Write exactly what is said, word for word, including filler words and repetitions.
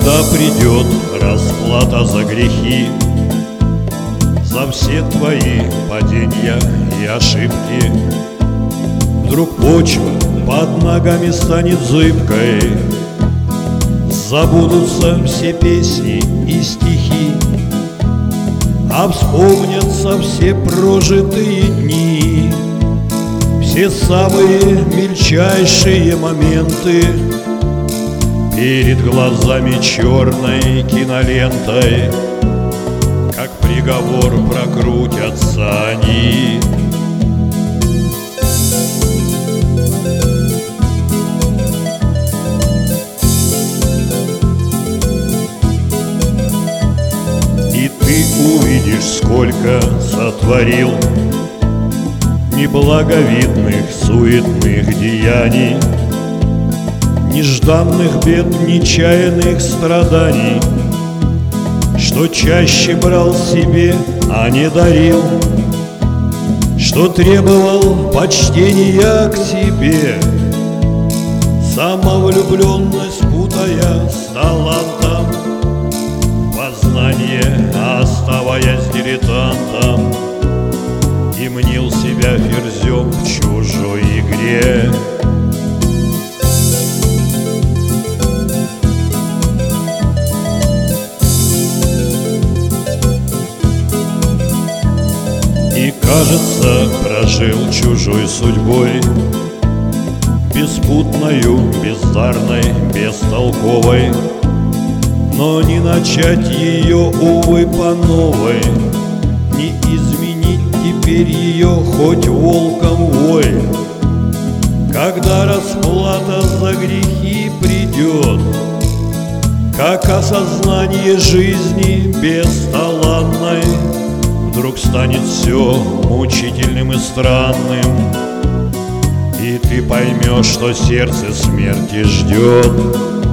Когда придет расплата за грехи, за все твои падения и ошибки, вдруг почва под ногами станет зыбкой, забудутся все песни и стихи, а вспомнятся все прожитые дни, все самые мельчайшие моменты. Перед глазами черной кинолентой, как приговор, прокрутятся они. И ты увидишь, сколько сотворил неблаговидных, суетных деяний, нежданных бед, нечаянных страданий, что чаще брал себе, а не дарил, что требовал почтения к себе, самовлюбленность путая с талантом, познание, оставаясь дилетантом, и мнил себя ферзем в чужой игре. И, кажется, прожил чужой судьбой, беспутною, бездарной, бестолковой, но не начать ее, увы, по новой, не изменить теперь ее хоть волком вой. Когда расплата за грехи придет, как осознание жизни бесталанной, вдруг станет все мучительным и странным, и ты поймешь, что сердце смерти ждет.